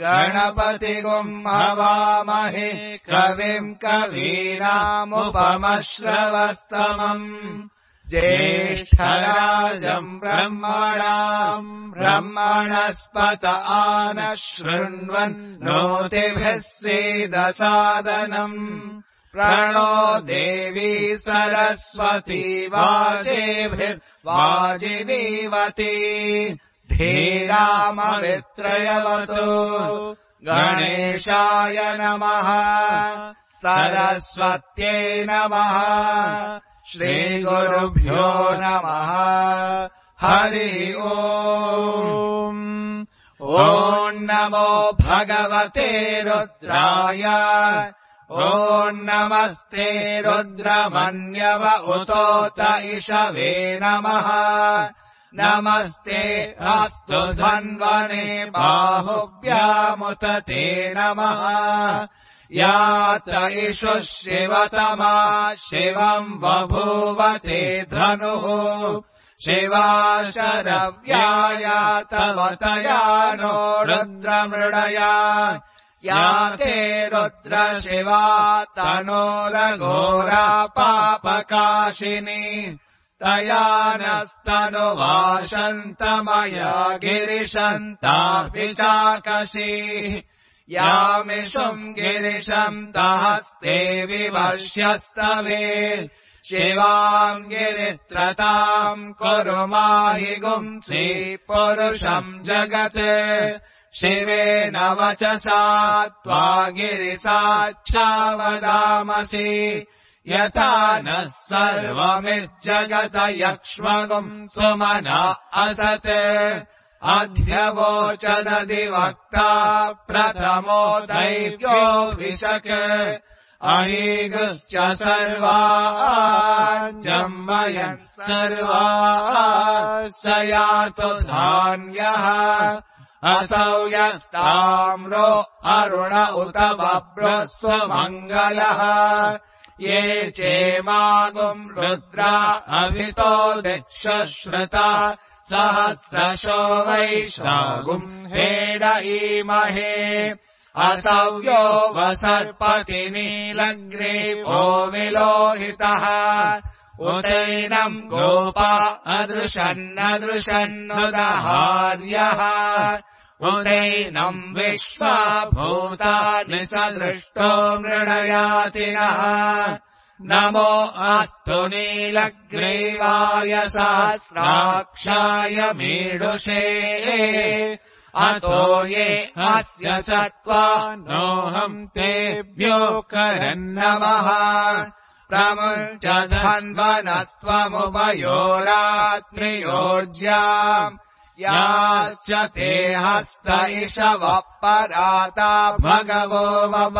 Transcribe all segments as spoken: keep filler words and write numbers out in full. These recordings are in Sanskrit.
गणपतिगुम् हवामहे कविम् कवीनामुपमश्रवस्तमम् ज्येष्ठराजम् ब्रह्मणाम् ब्रह्मणस्पत आनः शृण्वन् नोतिभिः सीदसादनम् प्रणो देवी सरस्वती वाजेभिर्वाजिनीवती धीरामवित्रयवतु गणेशाय नमः सरस्वत्यै नमः श्रीगुरुभ्यो नमः हरि ओम् ॐ नमो भगवते रुद्राय ॐ नमस्ते रुद्रमन्यव उतोत इषवे नमः नमस्ते अस्तु धन्वने बाहुभ्यामुत ते नमः यात इषु शिवतमा शिवम् बभूवते धनुः शिवा शरव्याया तव तया नो रुद्रमृडया याते रुद्र शिवा तनोरघोरा पापकाशिनी तया नस्तनुवाशन्तमया गिरिशन्तापि चाकशीः यामिषुम् गिरिशम् दहस्ते विवर्ष्यस्तवे शिवाम् गिरित्रताम् कुरु माहि गुंसि पुरुषम् जगत् शिवेन वचसा त्वा गिरिसाक्षा वदामसि यथा नः सर्वमिज्जगत यक्ष्मगुम् सुमना असत् अध्यवोचदधिवक्ता प्रथमो दैव्यो विशक अहीगुश्च सर्वाजम्बयन् सर्वा स यातु धान्यः असौ यस्ताम्रो अरुण उत बभ्रस्व मङ्गलः ये चेमागुम् रुद्रा अभितो दिक्षश्रुता सहस्रशो वैशागुम् हेडईमहे असव्यो वसर्पति नीलग्रीवो विलोहितः उदैनम् गोपा अदृशन्नदृशन्नुदहार्यः उदैनम् विश्वा भूतानि सदृष्टो मृडयातिनः नमो अस्तु नीलग्रीवाय सहस्राक्षाय मीडुषे अतो ये अस्य सत्त्वा नोऽहम् तेभ्यो करन्नमः प्रमुञ्च धन्वनस्त्वमुपयोरात्रियोर्ज्याम् यास्य ते हस्त इषवः पराता भगवो वव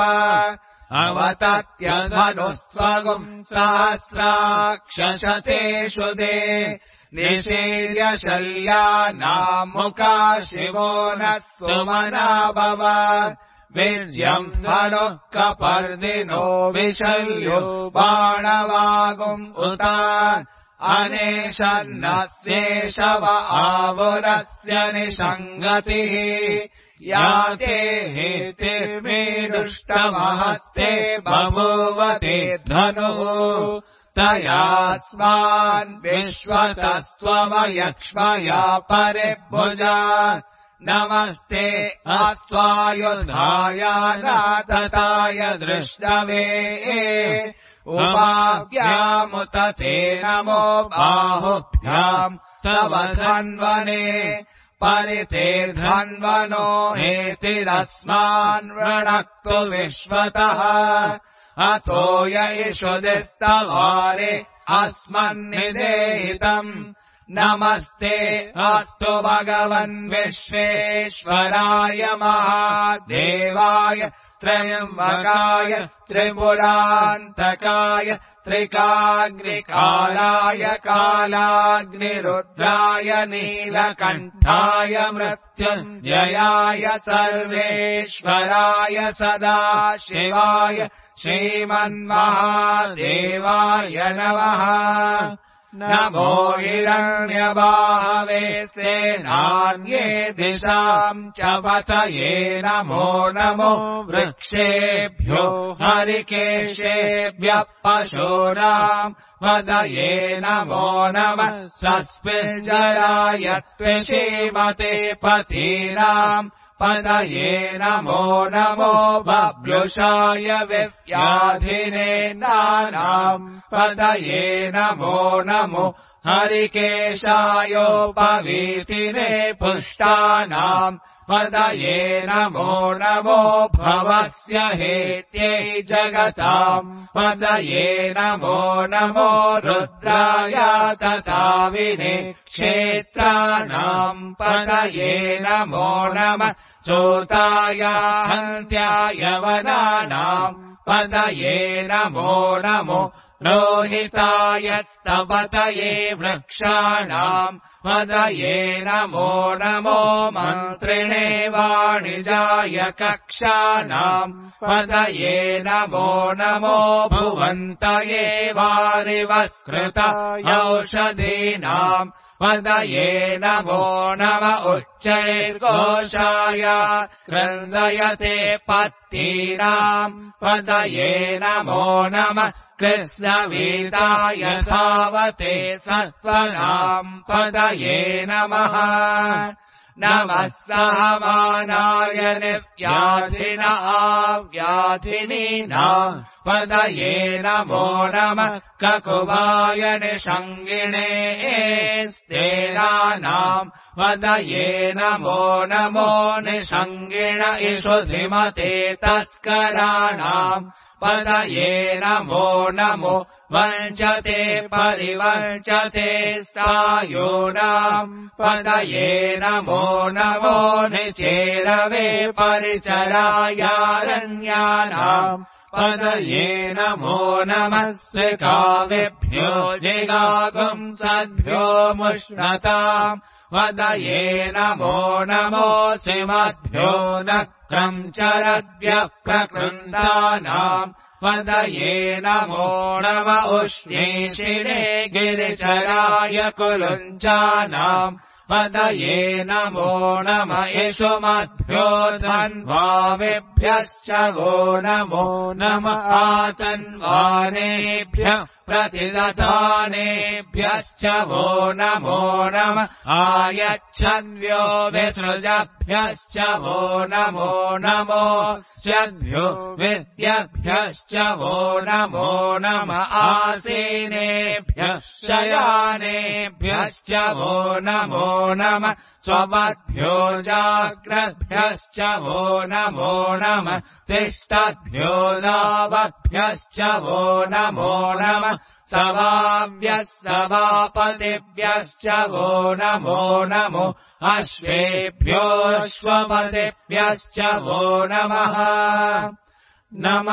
अवतत्यधनुस्त्वगुम् सहस्राक्षशतेषु दे निषेर्य शल्यानामुका शिवो नः सुमना भव वीर्यम् धनुः कपर्दिनो विशल्यो बाणवागुम् उत अनेशन्नस्येषव आवुरस्य निषङ्गतिः याते हेतिर्मेदुष्टमहस्ते बभूवते धनुः तयास्मान् विश्वतस्त्वमयक्ष्मया परिभुजा नमस्ते अस्त्वायुधाय नातताय दृष्टवे उपाभ्यामुत ते नमो बाहुभ्याम् तव धन्वने परितेर्धन्वनो हेतिरस्मान् वृणक्तु विश्वतः अतो य इषुदिस्तवारे अस्मन्निदेहितम् नमस्ते अस्तु भगवन् विश्वेश्वराय महादेवाय त्र्यम्बकाय त्रिपुरान्तकाय त्रिकाग्निकालाय कालाग्निरुद्राय नीलकण्ठाय मृत्युञ्जयाय सर्वेश्वराय सदाशिवाय श्रीमन्महादेवाय नमः नमो हिरण्यबाहवे सेनान्ये दिशाम् च पतये नमो नमो वृक्षेभ्यो हरिकेशेभ्यः पशूनाम् पतये नमो नमः सस्मिञ्जराय त्वशीमते पतीनाम् पतये नमो नमो बभ्युषाय विव्याधिने नानाम् पतये नमो नमो हरिकेशायोपवीतिने पुष्टानाम् पतये नमो नमो भवस्य हेत्यै जगताम् पतये नमो नमो रुद्राय तथाविने क्षेत्राणाम् पतये नमो नमः सूताय हन्त्याय वनानाम् पतये नमो नमो रोहिताय स्तपतये वृक्षाणाम् पतये नमो नमो मन्त्रिणे वाणिजाय कक्षाणाम् पतये नमो नमो भुवन्तये वारिवस्कृत औषधीनाम् पतये नमो नम उच्चैर्घोषाय क्रन्दयते पत्तीनाम् पतये नमो नमः कृत्स्नवीताय धावते सत्त्वनाम् पतये नमः नमः सहमानाय निव्याधिन आव्याधिनीनाम् पतये नमो नमः ककुवाय निषङ्गिणे स्तेनानाम् पतये नमो नमो निषङ्गिण इषुधिमते तस्कराणाम् पतये नमो नमो वञ्चते परिवञ्चते सायूनाम् पतये नमो नमो निचेरवे परिचरायारण्यानाम् पतये नमो नमः काव्यभ्यो जिगागुम् सद्भ्यो मुष्णताम् पतये नमो नमो सिमद्भ्यो नक्रम् चरद्भ्यः प्रकृन्दानाम् पतये नमो नम उष्णीषिणे गिरिचराय कुलुञ्चानाम् पतये नमो नम इषुमद्भ्यो धन्वाविभ्यश्च वो नमो नम आतन्वानेभ्यः प्रतिदधानेभ्यश्च वो नमो नम आयच्छद्भ्यो विसृजभ्यश्च वो नमो नमो स्यद्भ्यो विद्यभ्यश्च वो नमो नम आसीनेभ्यः शयानेभ्यश्च वो नमो नम स्वपद्भ्यो जाग्रद्भ्यश्च वो नमो नमः तिष्ठद्भ्यो दावद्भ्यश्च वो नमो नमः सवाभ्यः सवापतिभ्यश्च वो नमो नमो अश्वेभ्योऽश्वपतिभ्यश्च वो नमः नम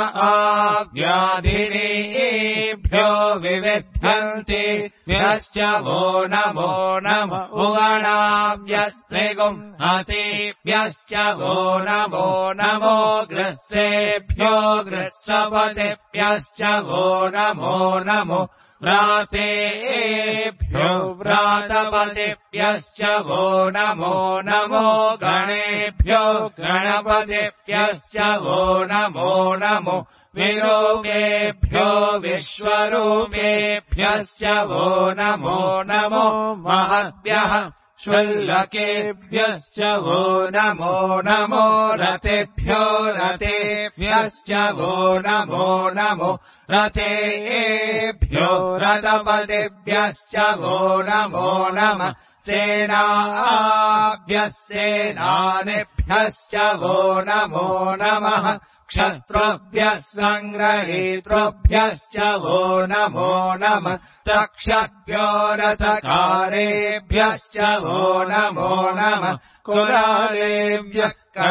आव्याधिनीभ्यो विविध्यन्तिभ्यश्च वो नमो नम उगणाभ्यस्त्रिगुम् हतिभ्यश्च वो नमो नमो गृह्सेभ्यो गृह्सपतिभ्यश्च वो नमो नमो व्रातेभ्यो व्रातपतिभ्यश्च वो नमो नमो गणेभ्यो गणपतिभ्यश्च वो नमो नमो विरूपेभ्यो विश्वरूपेभ्यश्च वो नमो नमो महद्भ्यः शुल्लकेभ्यश्च वो नमो नमो रतेभ्यो रतेभ्यश्च वो नमो नमो रथेभ्यो रथपतिभ्यश्च वो नमो नमः सेनाभ्यः सेनानिभ्यश्च वो नमो नमः क्षत्रुभ्यः सङ्ग्रहीतृभ्यश्च वो नमो नमः तक्षभ्यो रथकारेभ्यश्च वो नमो नमः कुलालेभ्यः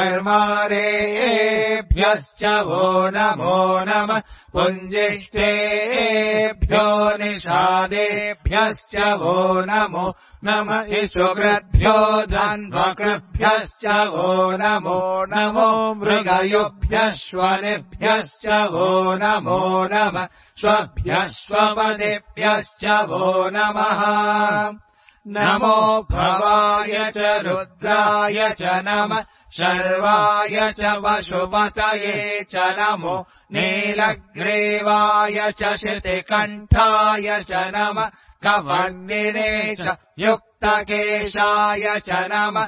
कर्मारेभ्यश्च वो नमो नमः पुञ्जिष्ठेभ्यो निषादेभ्यश्च वो नमो नमः सुकृद्भ्यो धन्वकृभ्यश्च वो नमो नमो मृगयुभ्यश्वनिभ्यश्च वो नमो नमः स्वभ्यश्वपदिभ्यश्च वो नमः नमो भवाय च रुद्राय च नमः शर्वाय च पशुपतये च नमो नीलग्रीवाय च शितिकण्ठाय च नमः कवर्णिने च युक्तकेशाय च नमः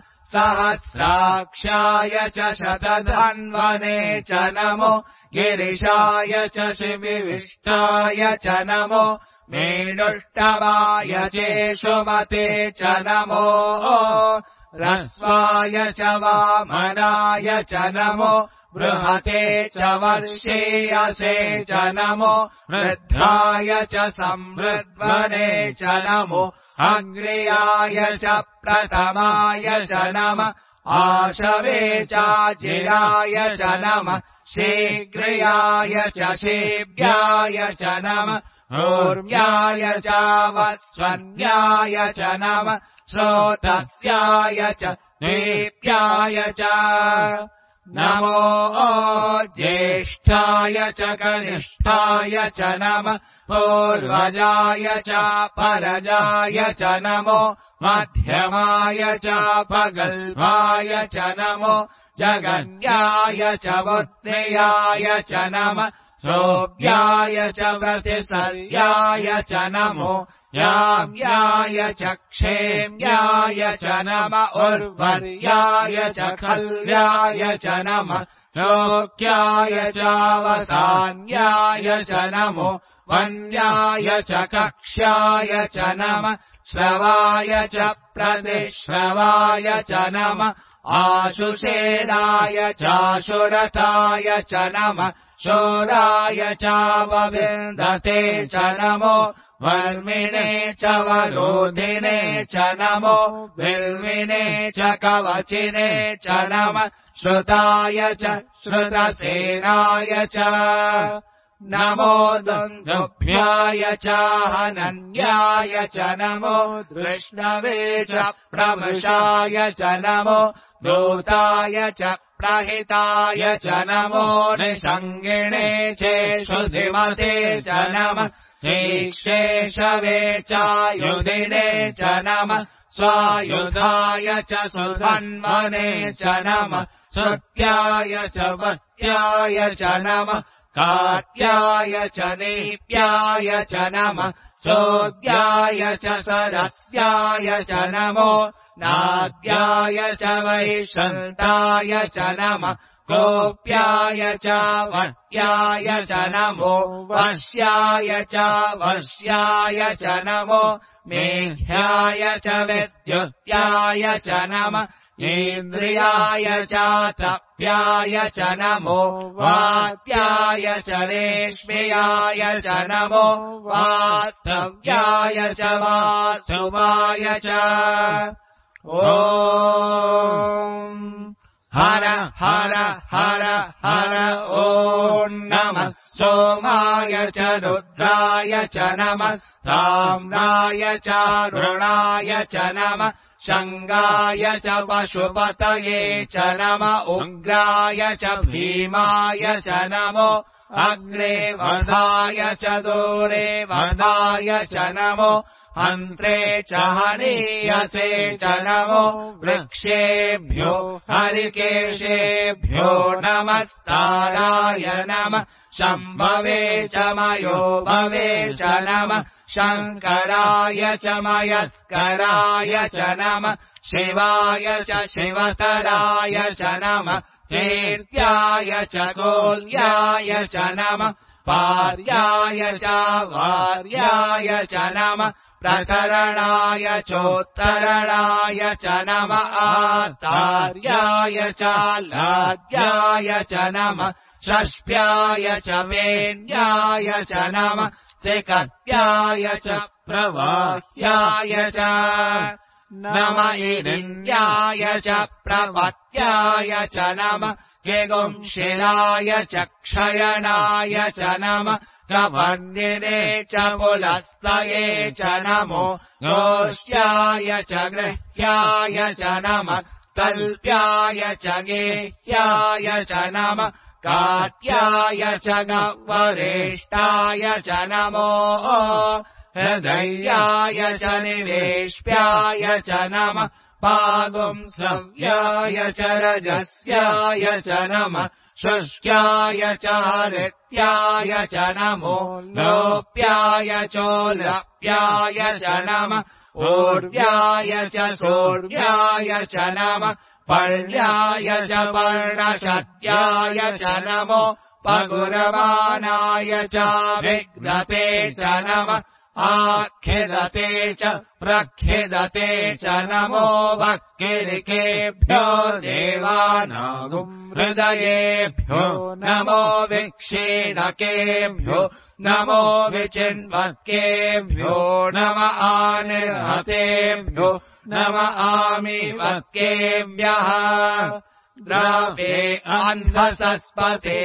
सहस्राक्षाय च शतधन्वने च नमो गिरिशाय च शिविविष्टाय च नमो मेणुष्टवाय चेषुमते च नमो ह्रस्वाय च वामनाय च नमो बृहते च वर्षीयसे च नमो वृद्धाय च संवृद्वने च नमो अग्र्याय च प्रथमाय च नमः आशवे चाजिराय च नमः शीघ्राय च शीभ्याय च नमः ऊर्व्याय च वस्वन्याय च नमः श्रोतस्याय च दीप्याय च नमो ज्येष्ठाय च कनिष्ठाय च नमः पूर्वजाय च परजाय च नमो मध्यमाय च पगल्भाय च नमो जगन्याय च बुद्ध्याय च नमः सोऽव्याय च व्रतिसर्याय च नमो याम्याय च क्षेम्याय च नमः उर्वर्याय च खल्याय च नमः शोक्याय च वसान्याय च नमो वन्याय च कक्ष्याय च नमः श्रवाय च प्रतिश्रवाय च नमः आशुषेणाय चाशुरताय च नमः शोराय चावविन्दते च नमो वर्मिणे च वरोधिने च नमो विल्मिने च कवचिने च नमः श्रुताय च श्रुतसेनाय च नमो दुन्दुभ्याय च हनन्याय च नमो कृष्णवे च प्रमृषाय च नमो दूताय च प्रहिताय च नमो निषङ्गिणे चेषुधिमते च नमः तीक्षेषवे चायुधिने च नमः स्वायुधाय च सुधन्वने च नमः श्रुत्याय च वत्याय च नमः काट्याय च नीप्याय च नमः सोद्याय च सरस्याय च नमो नाद्याय च वैशन्ताय च नमः गोप्याय च वट्याय च नमो वश्याय च वर्ष्याय च नमो मेह्याय च विद्युत्याय च नमः इन्द्रियाय च तप्याय च नमो वात्याय च रेश्म्याय च नमो वास्तव्याय च वासुवाय च ॐ हर हर हर हर ॐ नमः सोमाय च रुद्राय च नमः ताम्राय च रुणाय च नमः शङ्गाय च पशुपतये च नमः उग्राय च भीमाय च नमो अग्रे वधाय च दूरे वधाय च नमो हन्त्रे च हनीयसे च नमो वृक्षेभ्यो हरिकेशेभ्यो नमस्ताराय नमः शम्भवे च मयो भवे च नमः शङ्कराय च मयस्कराय च नमः शिवाय च शिवतराय च नमः कीर्त्याय च गोल्याय च नमः पार्याय च वार्याय च नमः प्रकरणाय चोत्तरणाय च नमः आतार्याय च लाद्याय च नमः षष्ठ्याय च वेण्याय च नमः सिकत्याय च प्रवाह्याय च नम इदिन्द्याय च प्रपत्याय च नमः किगुंशिलाय च क्षयनाय च नमः कवर्दिने च पुलस्तये च नमो गोष्ट्याय च गृह्याय च नमः कल्प्याय च गेह्याय च नमः काट्याय च गवरेष्टाय च नमो हृदयाय च निवेश्याय च नमः पागुंसव्याय च रजस्याय च नमः शुष्क्याय च हरित्याय च नमो लोप्याय चोलप्याय च नमः ऊर्व्याय च सूर्याय च नमः पर्याय च पर्णशत्याय च नमो पगुरवानाय च विघ्नते च नमः आख्यदते च प्रख्यदते च नमो भक्तिरिकेभ्यो देवानागुम् हृदयेभ्यो नमो विक्षीणकेभ्यो नमो विचिन्वक्केभ्यो नम आनिर्हतेभ्यो नम आमिवक्केभ्यः द्रव्ये अन्धसस्पते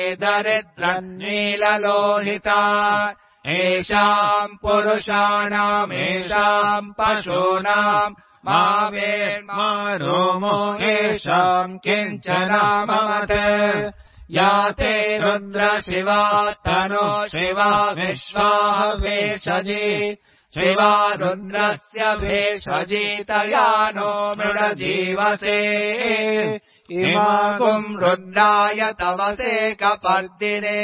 दरिद्रन्नीललोहिता एषाम् पुरुषाणामेषाम् पशूनाम् मा वेन्मा रोमो येषाम् किञ्चनाममत् या ते रुद्र शिवा तनो शिवा विश्वाः भेषजी शिवा रुद्रस्य भेषजीतया नो मृडजीवसे इमागुम् रुद्राय तवसे कपर्दिने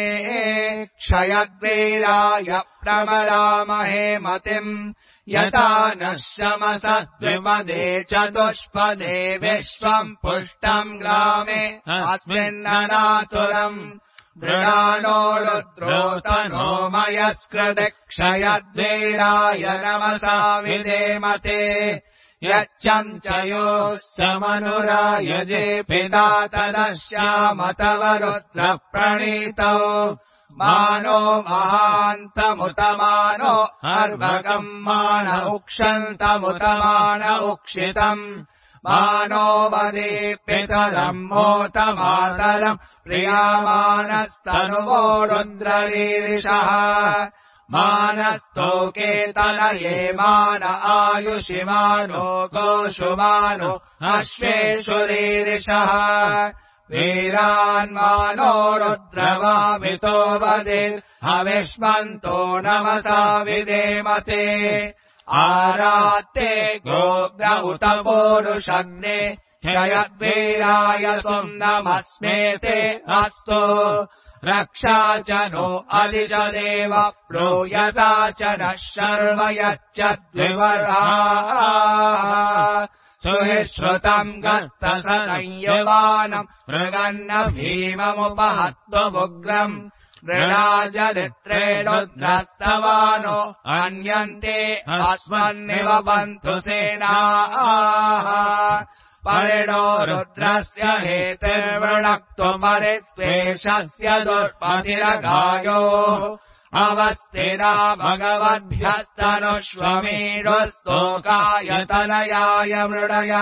क्षयद्वीराय प्रमरामहे मतिम् यथा नः शमस द्विपदे चतुष्पदे विश्वम् पुष्टम् ग्रामे अस्मिन्ननातुरम् मृडानो रुद्रोतनो मयस्कृते क्षयद्वीराय नमसा विधेमते यच्चञ्चयोः समनुरायजे पिता तदश्याम तव रुद्र प्रणीतौ मानो महान्तमुतमानो अर्भगम् मान उक्षन्तमुतमान उक्षितम् मानो वदीपितरम् मोतमातरम् प्रियामानस्तनुवो रुद्ररीरिषः मानस्तोकेतनये मान आयुषिमानो गोषुमानो अश्वेषुरीरिषः वीरान्मानो रुद्रवामितो वदिर्हविष्मन्तो नमसा विधेमते आरात्ते गोग्र उत पूरुषग्ने क्षयद्वीराय सुम्नमस्मेते अस्तु रक्षा च नो अधिज देव प्रोयता च नः शर्व यच्च द्विवर्हा सुहिश्रुतम् गर्तसंयुवानम् मृगन्न भीममुपहत्वमुग्रम् मृडाजरित्रे रुद्रस्तवानो अन्यन्ते अस्मन्निव बन्तु सेनाः परिणो रुद्रस्य हेतिर्वृणक्तु परित्वेषस्य दुर्पतिरगायोः अवस्थिरा भगवद्भ्यस्तनुष्वमीडुस्तोकाय तनयाय मृडया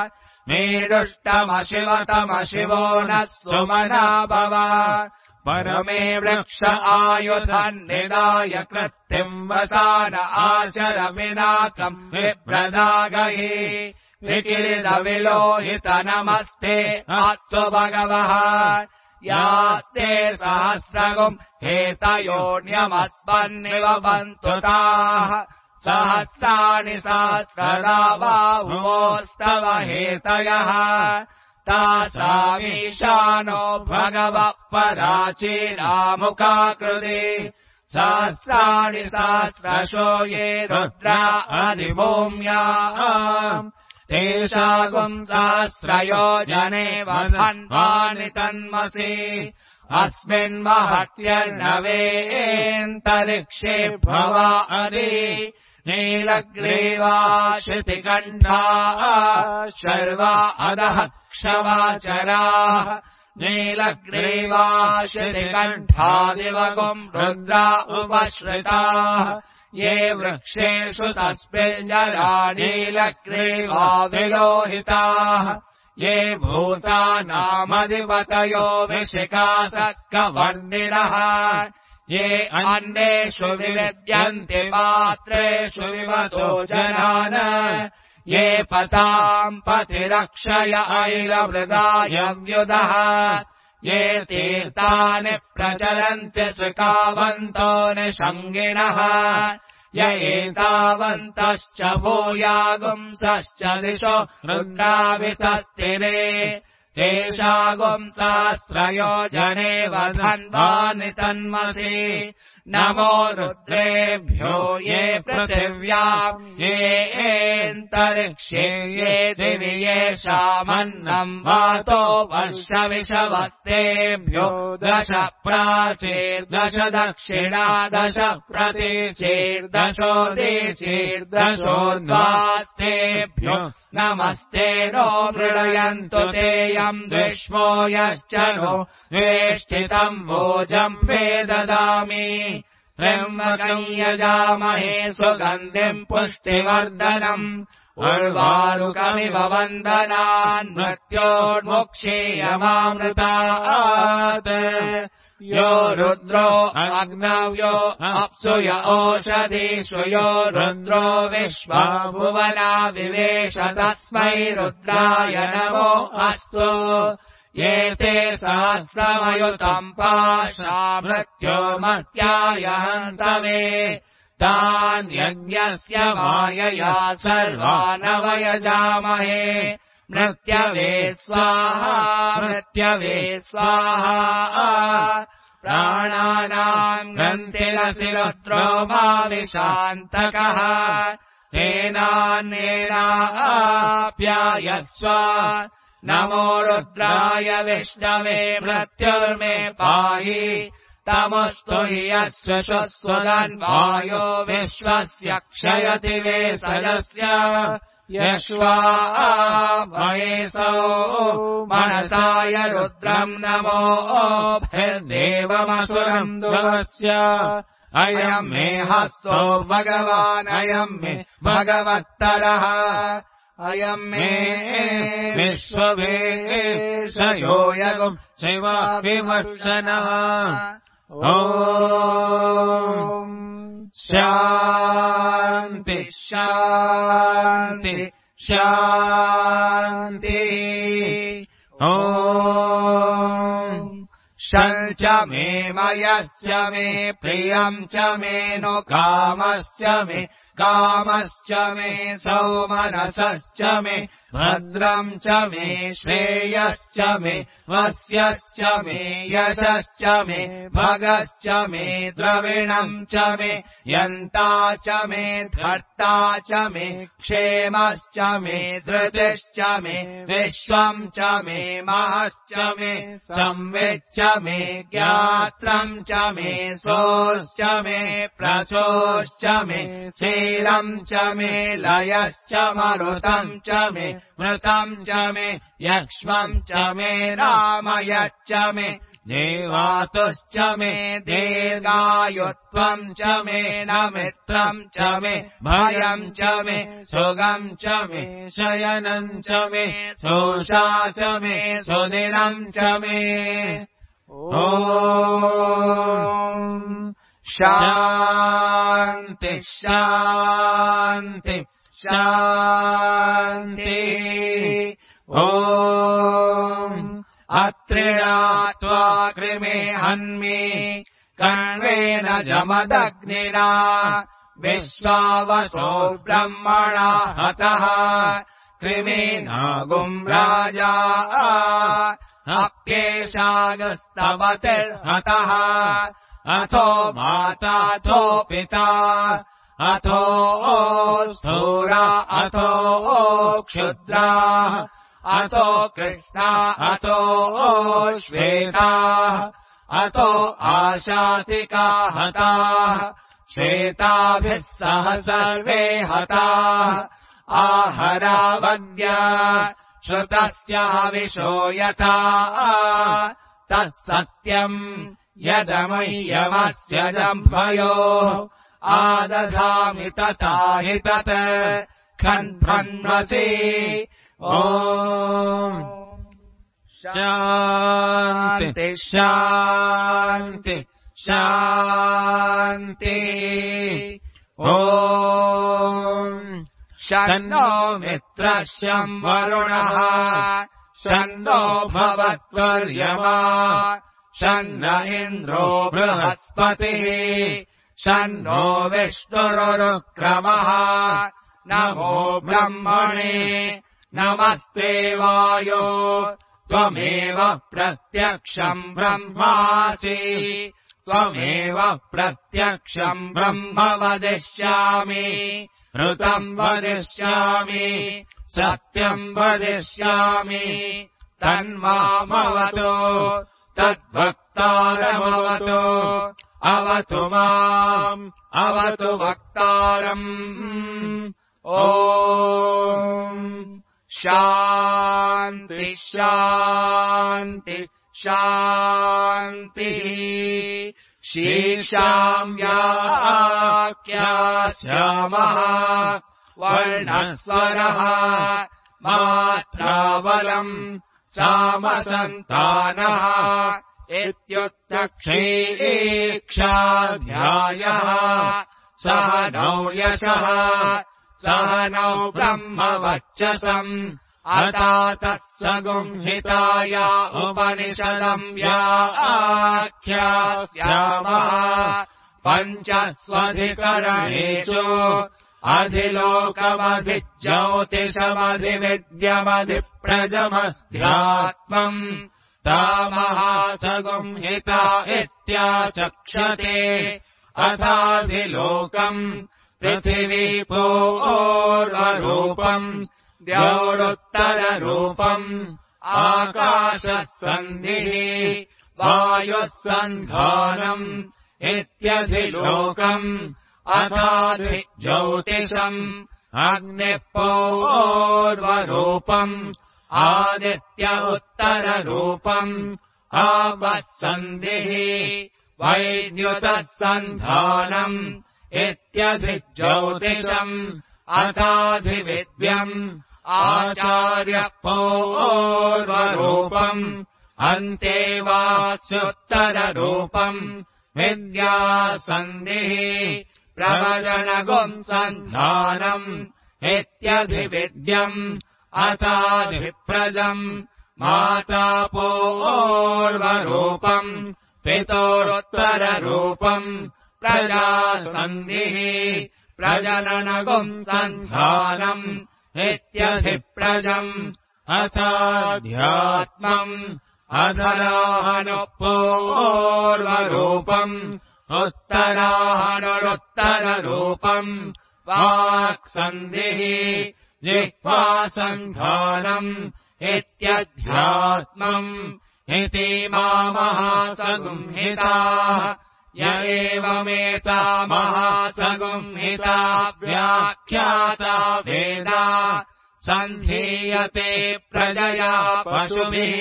मीडुष्टमशिवतमशिवो नः सुमना भव परमे वृक्ष आयुधन्निदाय कृत्तिम् वसान आचर विनाकम् विप्रदागहि विकिरिदविलोहित नमस्ते अस्तु भगवः यास्ते सहस्रगुम् हेतयोऽन्यमस्मन्निव बन्तु ताः सहस्राणि सहस्रदा बाहुवोस्तव हेतयः तासामीशानो भगवः पराचीनामुखाकृति सहस्राणि सहस्रशो ये रुद्रा अधिभूम्याम् तेषागुम् सहस्रयोजने वधन्वानि तन्मसि अस्मिन् महत्यर्णवेऽन्तरिक्षे भवा अधि नीलग्रीवा श्रुतिकण्ठाः शर्वा अधः क्षवाचराः नीलग्रीवा श्रुतिकण्ठादिवगुम् रुद्रा उपश्रिताः ये वृक्षेषु सस्मिञ्जरानीलग्रीवा विलोहिताः ये भूतानामधिपतयो विशिखासक्कवर्णिनः ये अन्येषु विविद्यन्ति पात्रेषु विमतो जनान् ये पताम् पतिरक्षय ऐलवृदायव्युदः ये तीर्थानि प्रचलन्ति सुकावन्तो निषङ्गिणः य एतावन्तश्च भूयागुंसश्च दिशो रुद्रावितस्तिरे तेषागुंसास्त्रयो जनेव धन्वानि तन्मसि नमो रुद्रेभ्यो ये पृथिव्याम् ये एन्तरिक्षे ये दिवि येषामन्नम् वातो वर्षविषवस्तेभ्यो दश प्राचीर्दश दक्षिणा दश प्रतीचीर्दशोदीचीर्दशोद्वास्तेभ्यो नमस्ते नो मृळयन्तु तेयम् द्विष्मो यश्च नो वेष्टितम् वोजम् पे ददामि त्र्यम्बकम् यजामहे सुगन्धिम् पुष्टिवर्धनम् उर्वारुकमिव वन्दनान् मृत्योर्मुक्षीयमामृतात् यो रुद्रो अग्नव्यो अप्सु य ओषधीषु यो रुद्रो विश्वा भुवना विवेश तस्मै रुद्राय नमो अस्तु ये ते सहस्रमयुतम् पाशा मृत्योमर्त्याय हन्तवे तान् यज्ञस्य मायया सर्वानवयजामहे मृत्यवे स्वाहा मृत्यवे स्वाहा प्राणानाम् ग्रन्थिरसि रुद्रो मा विशान्तकः तेनान्येनाप्यायस्व नमो रुद्राय विष्णवे मृत्युर्मे पाहि तमस्तु हि यस्य स्वस्वदन्वायो विश्वस्य क्षयति वेसयस्य यश्वा भयेसौ मनसाय रुद्रम् नमो भेदेवमसुरम् दुवस्य अयम् मे हस्तो भगवान् अयम् मे भगवत्तरः अयम् मे विश्ववेशयो यगुम् शिवाभिमर्शनः ॐ शान्ति शान्ति शान्ति ॐ शञ्च मे मयस्य मे प्रियम् च मे नु कामश्च मे कामश्च मे सौमनसश्च मे भद्रम् च मे श्रेयश्च मे वस्यश्च मे यशश्च मे भगश्च मे द्रविणम् च मे यन्ता च मे धर्ता च मे क्षेमश्च मे धृतिश्च मे विश्वम् च मे महश्च मे संविच्च मे ज्ञात्रम् च मे सोश्च मे प्रसोश्च मे शीलम् च मे लयश्च मरुतम् च मे मृतम् च मे यक्ष्मम् च मे रामयच्च मे जीवातुश्च मे दीर्घायुत्वम् च मे न मित्रम् च मे भयम् च मे सुगम् च मे शयनम् च मे सोषा च मे सुदिनम् च मे ॐ शान्ति शान्ति शान्ति ॐ अत्रिणात्वा कृमे हन्मे कर्णेन जमदग्निना विश्वावसो ब्रह्मणा हतः कृमेनागुम् राजा अप्येषागस्तवतिर्हतः अथो माताथो पिता अथो स्थूरा अथो क्षुद्रा अथो कृष्णा अथो श्वेता अथो आशातिका हताः श्वेताभिः सह सर्वे हताः आहरावद्या श्रुतस्य हविषो यथा तत्सत्यम् यदमह्यमस्य जम्भयोः आदधामि तथा हि तत् खन्भन्वसि ॐ शान्ति शान्ति शान्ति ॐ शन्नो मित्रश्यं वरुणः शन्नो भवत्वर्यमा शन्न इन्द्रो बृहस्पतिः शन्नो विष्णुरुक्रमः नमो ब्रह्मणे नमस्ते वायो त्वमेव प्रत्यक्षम् ब्रह्मासि त्वमेव प्रत्यक्षम् ब्रह्म वदिष्यामि ऋतम् वदिष्यामि सत्यम् वदिष्यामि तन्मामवतु तद्वक्तारमवतु अवतु माम् अवतु वक्तारम् ॐ शान्ति शान्ति शान्तिः शीर्षाम् व्याख्यास्यामः वर्णस्वरः मात्रावलम् सामसन्तानः इत्युत्तक्षीक्षाध्यायः सह नौ यशः सह नौ ब्रह्मवर्चसम् अतातः सगुंहिताय उपनिषदम् व्याख्यास्यामः पञ्चस्वधिकरणेषु अधिलोकमधिज्योतिषमधिविद्यमधिप्रजमध्यात्मम् तामहासगुंहिता इत्याचक्षते अथाधिलोकम् पृथिवीपूर्वरूपम् द्यौरुत्तररूपम् आकाशः सन्धिः वायुः सन्धानम् इत्यधिलोकम् अथाधिज्योतिषम् अग्निः पूर्वरूपम् आदित्य उत्तररूपम् आवः सन्धिः वैद्युतः सन्धानम् इत्यधिज्योतिषम् अथाधिविद्यम् आचार्यः पूर्वरूपम् अन्तेवास्युत्तररूपम् विद्यासन्धिः प्रवचनगुम् सन्धानम् इत्यधिविद्यम् अथाधिप्रजम् माता पूर्वरूपम् पितोरुत्तररूपम् प्रजासन्धिः प्रजननगुम् सन्धानम् इत्यधिप्रजम् अथाध्यात्मम् अधराहनु पूर्वरूपम् उत्तराहनुरुत्तररूपम् वाक्सन्धिः जिह्वासन्धानम् इत्यध्यात्मम् इति महासगुंहिताः य एवमेता महासगुंहिता व्याख्याता वेदा सन्धीयते प्रजया पशुभिः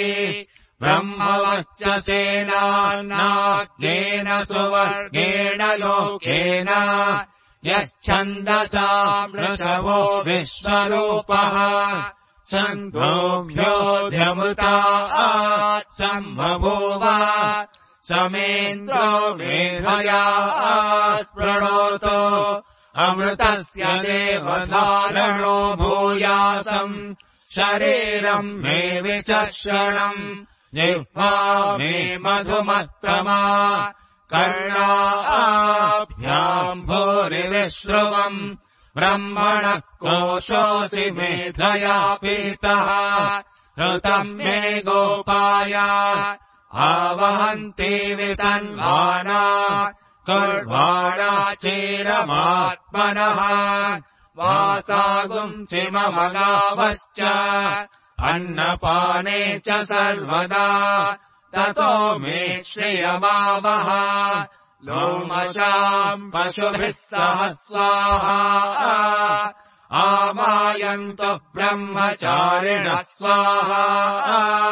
ब्रह्मवर्चसेनाग्नेन सुवर्गेण लोकेन यश्छन्दसा मृषवो विश्वरूपः सन्धोभ्योऽध्यमृतात् सम्बभूव समेन्द्रो मेधया स्पृणोतो अमृतस्य देवधारणो भूयासम् शरीरम् मे विचक्षणम् जिह्वा मे मधुमत्तमा कर्णाभ्याम् भूरिविश्रुवम् ब्रह्मणः कोशोऽसि मेधया पीतः ऋतम् मे गोपाय आवहन्ति वितन्वाना कुर्वाणा चीरमात्मनः वासागुंसिममगावश्च अन्नपाने च सर्वदा ततो मे श्रियमावह लोमशाम् पशुभिः सह स्वाहा आमायन्तु ब्रह्मचारिणः स्वाहा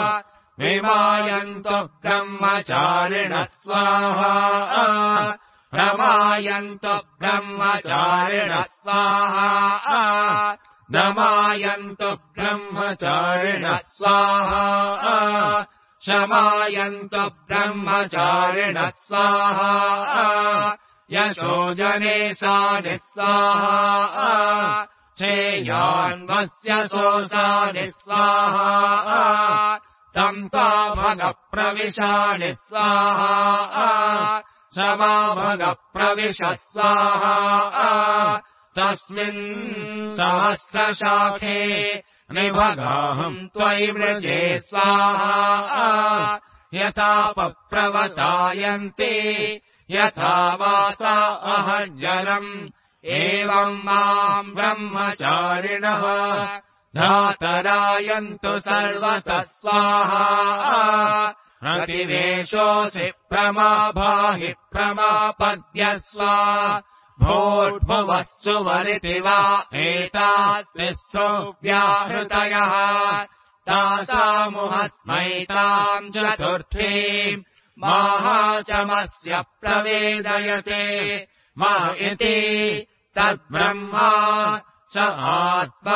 विमायन्तु ब्रह्मचारिणः स्वाहा प्रमायन्तु ब्रह्मचारिणः स्वाहा नमायन्तु ब्रह्मचारिणः स्वाहा शमायन्तु ब्रह्मचारिणः स्वाहा यशो जनेशानि स्वाहा श्रेयान्वस्य सोऽसानि स्वाहा तम् तामगप्रविशानि स्वाहा समामगप्रविश स्वाहा तस्मिन् सहस्रशाखे निभगाहम् त्वयि वृजे स्वाहा यथा पप्रवतायन्ते यथा वासा अहज्जलम् एवम् माम् ब्रह्मचारिणः धातरायन्तु सर्वतः स्वाहा प्रतिवेशोऽसि प्रमाभाहि प्रमापद्यस्व भूर्भुवः सुवरिति वा एतास्तिस्रो व्याहृतयः तासामुहस्मैताम् चतुर्थीम् माहाचमस्य प्रवेदयते म इति तद्ब्रह्मा स आत्मा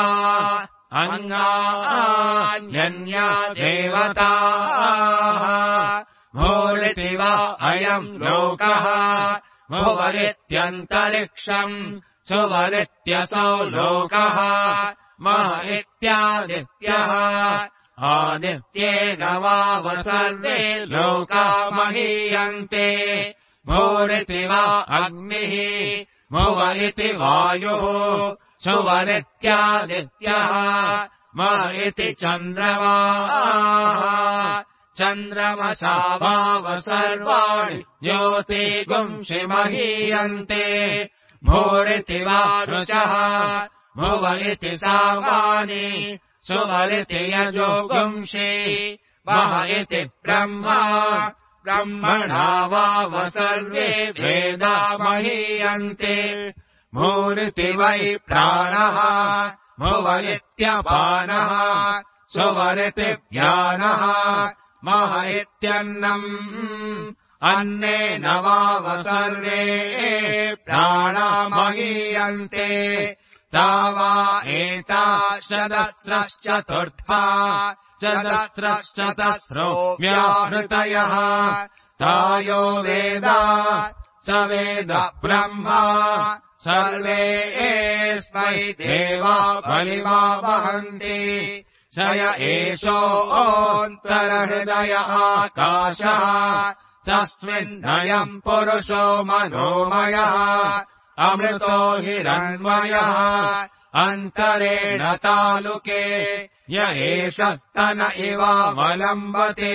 अन्यान्यन्या देवताः भूरिति वा अयम् लोकः भुवरित्यन्तरिक्षम् सुवरित्यसौ लोकः म इत्यादित्यः आदित्येन वाव सर्वे लोका महीयन्ते भूरिति वा अग्निः भुव इति वायुः सुवरित्यादित्यः म इति चन्द्रमाः चन्द्रमसा वाव सर्वाणि ज्योतिगुंषि महीयन्ते भूरिति वा रुचः भुव इति सामानि सुवरिति यजोगुंषि वह इति ब्रह्मा ब्रह्मणा वाव सर्वे वेदा महीयन्ते भूरिति वै प्राणः भुव इत्यपानः सुवरिति व्यानः मह इत्यन्नम् अन्नेन वाव सर्वे प्राणा महीयन्ते तावा एता शतस्रश्चतुर्था चतस्रश्चतस्रो व्याहृतयः तायो वेदा स वेद ब्रह्मा सर्वे एस्मै देवा बलिमा वहन्ति स य एषोऽन्तरहृदय आकाशः तस्मिन्नयम् पुरुषो मनोमयः अमृतो हिरण्मयः अन्तरेण तालुके य एष स्तन इवावलम्बते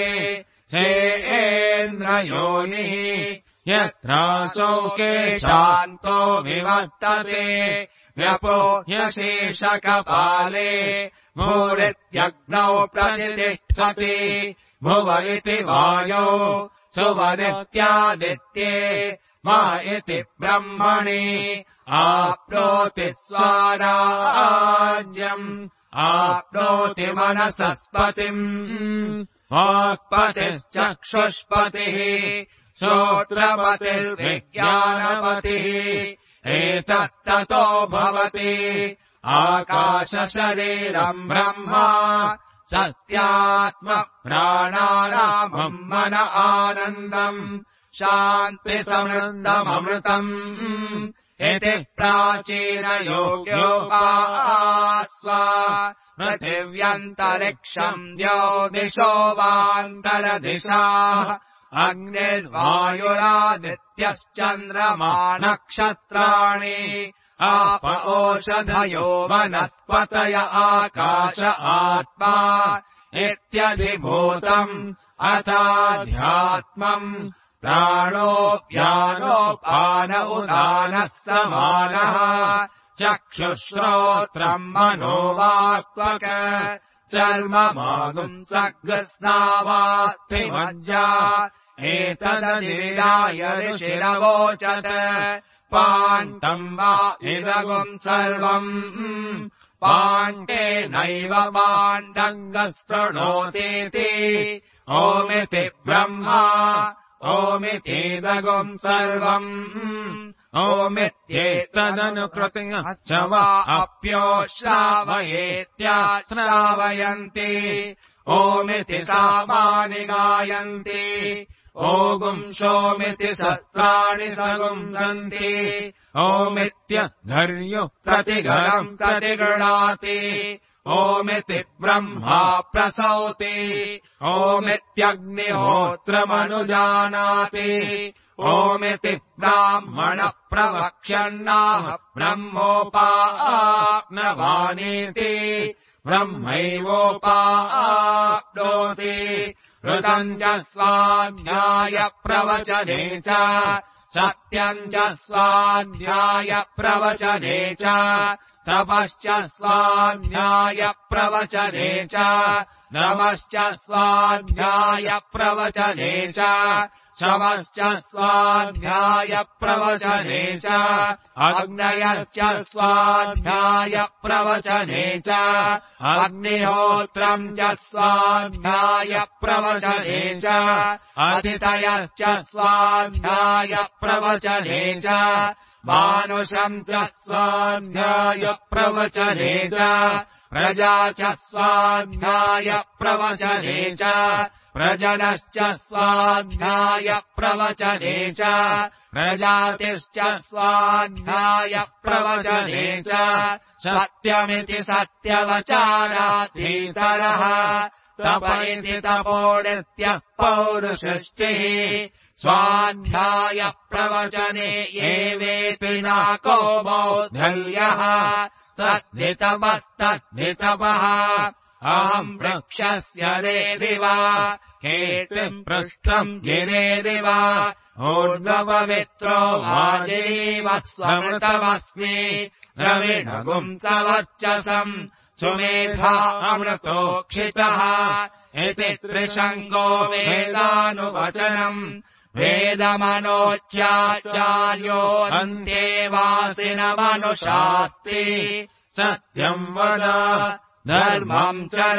सेन्द्रयोनिः यत्रासौके शान्तो विवर्तते व्यपो ह्यशेषकपाले भूरित्यग्नौ प्रतिष्ठति भुव इति वायौ सुवरित्यादित्ये म इति ब्रह्मणि आप्नोति स्वाराज्यम् आप्नोति मनसस्पतिम् वाक्पतिश्चक्षुष्पतिः श्रोत्रपतिर्विज्ञानपतिः एतत्ततो भवति आकाशशरीरम् ब्रह्मा सत्यात्म प्राणानामम् मन आनन्दम् शान्तिसमृद्धममृतम् इति प्राचीनयोग्योपास्व पृथिव्यन्तरिक्षम् द्यौ दिशो वान्तरदिशाः अग्निर्वायुरादित्यश्चन्द्रमा नक्षत्राणि आप ओषधयो वनस्पतय आकाश आत्मा इत्यधिभूतम् अथाध्यात्मम् प्राणोऽप्यानोपान उदानः समानः चक्षुश्रोत्रम् मनोवाक्पक चर्ममागुम् सग्स्नावात्तिमज्जा एतदधिविदाय ऋषिरवोचत पाण्डम् वा इदगुम् सर्वम् पाण्डेनैव पाण्डङ्गः शृणोतीति ओमिति ब्रह्मा ओमितीदगुम् सर्वम् ओमित्येतदनुकृत्य च वा अप्यो श्रावयेत्याश्रावयन्ति ओमिति सामानि गायन्ति ओगुंशोमिति सत्राणि सगुंसन्ति ओमित्य घर्युः प्रतिघरम् प्रतिगृणाति ओमिति ब्रह्मा प्रसौति ओमित्यग्निहोत्रमनुजानाति ओमिति ब्राह्मण प्रवक्ष्यन्नाह ब्रह्मोपाप्नवानीति ब्रह्मैवोपाप्नोति ऋतम् च स्वाध्याय प्रवचने च सत्यम् च स्वाध्याय प्रवचने च तपश्च स्वाध्याय प्रवचने च नमश्च स्वाध्याय प्रवचने च शमश्च स्वाध्याय प्रवचने च अग्नयश्च स्वाध्याय प्रवचने च अग्निहोत्रम् च स्वाध्याय प्रवचने च अतिथयश्च स्वाध्याय प्रवचने च मानुषम् च स्वाध्याय प्रवचने च प्रजा च स्वाध्याय प्रवचने च प्रजनश्च स्वाध्याय प्रवचने च प्रजातिश्च स्वाध्याय प्रवचने च सत्यमिति सत्यवचाराधीतरः तप इति तपोनित्यः पौरुषश्चिः स्वाध्याय प्रवचने एवेति नाको बौद्धल्यः तद्धितपस्तद्धितपः अहम् वृक्षस्य रेरिव कीर्तिम् पृष्ठम् गिरेरिव ऊर्ध्वपवित्रो वाजिनीवस्वमृतमस्मि द्रविणगुम् सवर्चसम् सुमेधा अमृतोक्षितः इति त्रिशङ्को वेदानुवचनम् वेदमनोच्याचार्यो अन्त्येवासिनमनुशास्ति सत्यम् वद धर्मम् चर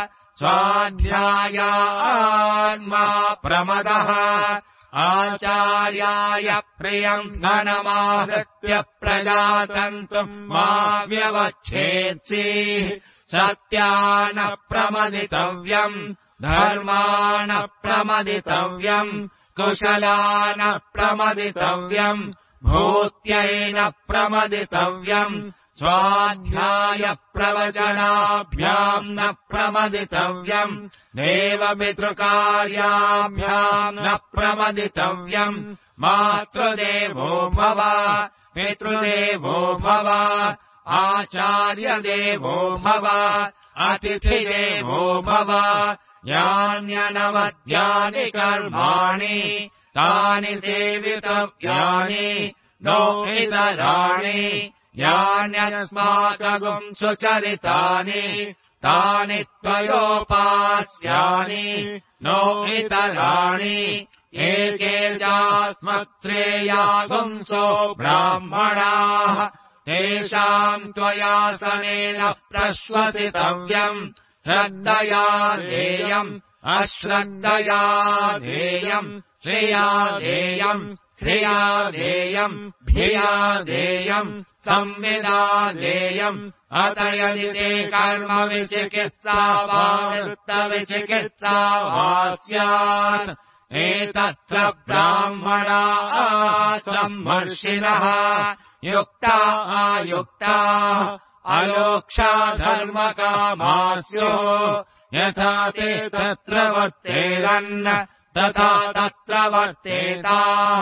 स्वाध्यायान्मा प्रमदः आचार्याय प्रियम् धनमाहृत्य प्रजातन्तुम् मा व्यवच्छेत्सि सत्यान प्रमदितव्यम् धर्मान प्रमदितव्यम् कुशलान प्रमदितव्यम् भूत्यैन प्रमदितव्यम् स्वाध्याय प्रवचनाभ्याम् न प्रमदितव्यम् देवपितृकार्याभ्याम् न प्रमदितव्यम् मातृदेवो भव पितृदेवो भव आचार्यदेवो भव अतिथिदेवो भव यान्यनवद्यानि कर्माणि तानि सेवितव्यानि नो इतराणि यान्यस्माकगुम् सुचरितानि तानि त्वयोपास्यानि नो इतराणि एके चास्मत्श्रेयागुंसो ब्राह्मणाः तेषाम् त्वयासनेन प्रश्वसितव्यम् श्रद्धया ध्येयम् अश्रद्धया ध्येयम् श्रिया ध्येयम् ह्रिया ध्येयम् भिया ध्येयम् संविदा ध्येयम् अत यदि ते कर्म विचिकित्सा वा वृत्तविचिकित्सा वा स्यात् एतत्र ब्राह्मणाः सम्मर्षिणः युक्ता आयुक्ताः अलोक्षा धर्मकामास्युः यथा ते तत्र वर्तेरन् तथा तत्र वर्तेताः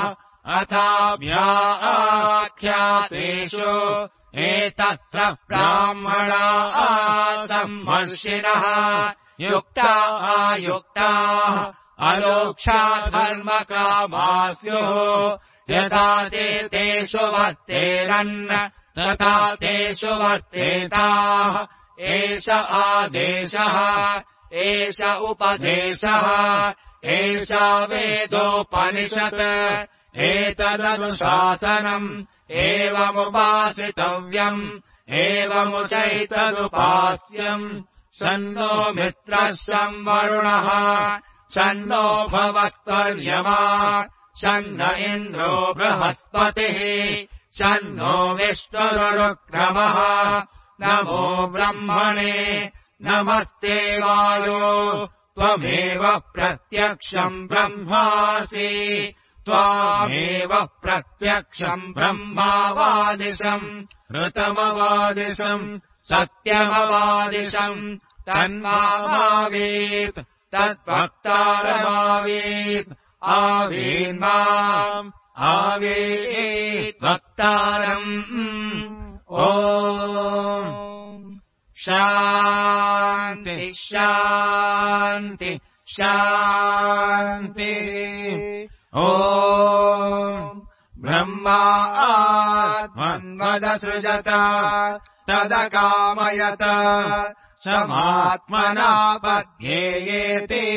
अथाभ्याख्यातेषु एतत्र ब्राह्मणाः सम्मर्षिणः युक्ता आयुक्ताः अलोक्षा धर्मकामास्युः यथा ते तेषु वर्तेरन् तथा तेषु वर्तेताः एष आदेशः एष उपदेशः एषा वेदोपनिषत् एतदनुशासनम् एवमुपासितव्यम् एवमुचैतदुपास्यम् सन्नो मित्रः सं वरुणः शन्नो भवत्वर्यमा शन्न इन्द्रो बृहस्पतिः शन्नो विष्णुरुक्रमः नमो ब्रह्मणे नमस्ते वायो त्वमेव प्रत्यक्षम् ब्रह्मासि त्वामेव प्रत्यक्षम् ब्रह्मावादिशम् ऋतमवादिशम् सत्यमवादिशम् तन्मावेत् तद्वक्तारमावेत् आवेन्माम् आवेत् वक्तारम् ॐ शान्ति शान्ति शान्ति ॐ ब्रह्मा आत्मन्वदसृजत तदकामयत समात्मना पद्येयेति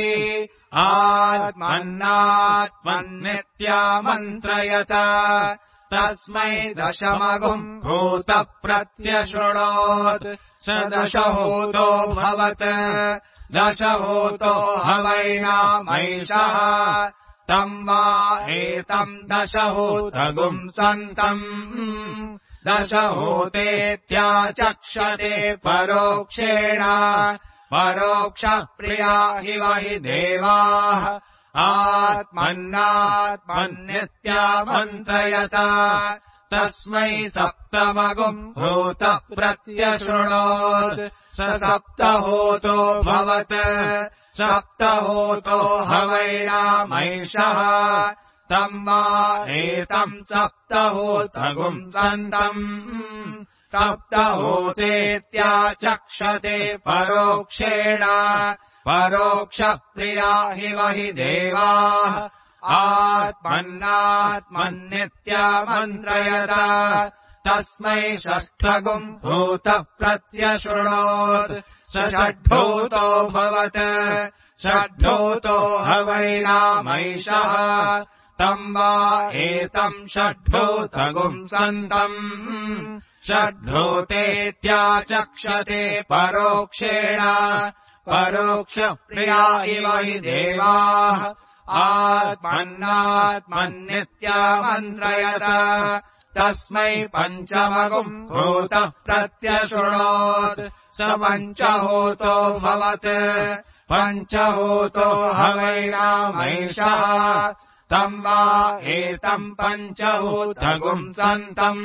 आत्मन्नात्मन्नित्यामन्त्रयत तस्मै दशमगुम् भूतप्रत्यशृणोत् स दशहूतो भवत् दशहूतो हवैनामैषः तम् वा एतम् दशहूतगुम् सन्तम् दशहूतेत्याचक्षते परोक्षेण परोक्षप्रिया हि वहि देवाः आत्मन्नात्मन्नित्यामन्त्रयत तस्मै सप्तमगुम् भूतप्रत्यशृणोत् स सप्तहूतो भवत् सप्तहूतो हवैनामैषः तम् वा एतम् सप्तहूतगुम् सन्तम् सप्तहूतेत्याचक्षते परोक्षेण परोक्षप्रिया हि वहि देवाः आत्मन्नात्मन्नित्यामन्त्रयत तस्मै षष्ठगुम् भूतप्रत्यशृणोत् स षड्भूतो भवत् षड्भूतो हवैनामैषः तम् वा एतम् षड्भूतगुम् सन्तम् षड्भूतेत्याचक्षते परोक्षेण परोक्षप्रिया इव हि देवाः आत्मन्नात्मन्नित्यामन्त्रयत तस्मै पञ्चमगुम् भूतप्रत्यशृणोत् स पञ्चहूतो भवत् पञ्चहूतो हवैनामैषः तम् वा एतम् पञ्चहूतगुम् सन्तम्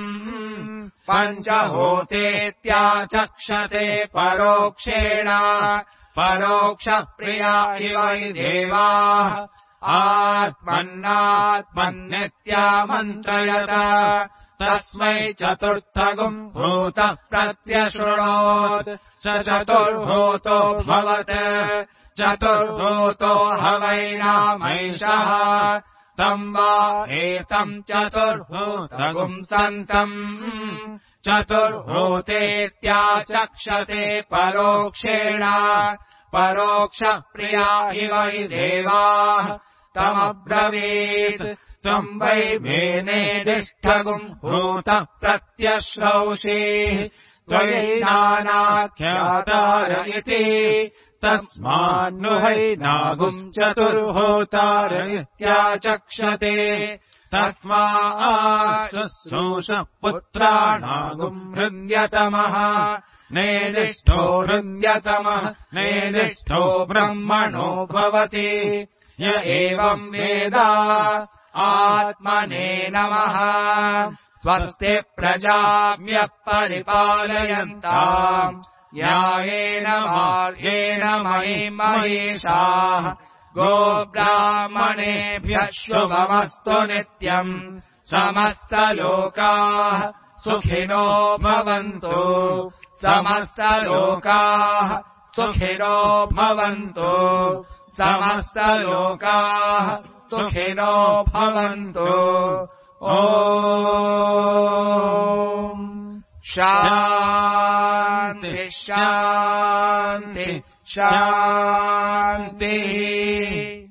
पञ्चहूतेत्याचक्षते परोक्षेण परोक्षप्रिया इव हि देवाः आत्मन्नात्मन्नित्यामन्त्रयत तस्मै चतुर्थगुम् भूतप्रत्यशृणोत् स चतुर्भूतो भवत् चतुर्भूतो हवैनामैषः तम् वा एतम् चतुर्भूतगुम् सन्तम् चतुर्भूतेत्याचक्षते परोक्षेण परोक्षप्रिया हि वै देवाः तमब्रवीत् त्वम् वै मेनेदिष्ठगुम् भूतप्रत्यश्रौषि त्वयैनानाख्यातार इति तस्मान्नुहैनागुम् चतुर्भूतार इत्याचक्षते तस्माच्चुश्रूष पुत्राणागुम् हृद्यतमः नेदिष्ठो हृद्यतमः नेदिष्ठो ब्रह्मणो भवति य एवम् वेद आत्मने नमः स्वस्ति प्रजाभ्यः परिपालयन्ताम् न्यायेन मार्गेण मयि महीषाः गोब्राह्मणेभ्यः शुभमस्तु नित्यम् समस्तलोकाः सुखिनो भवन्तु समस्तलोकाः सुखिनो भवन्तु समस्तलोकाः सुखिनो भवन्तु ॐ शान्ति शान्ति शान्तिः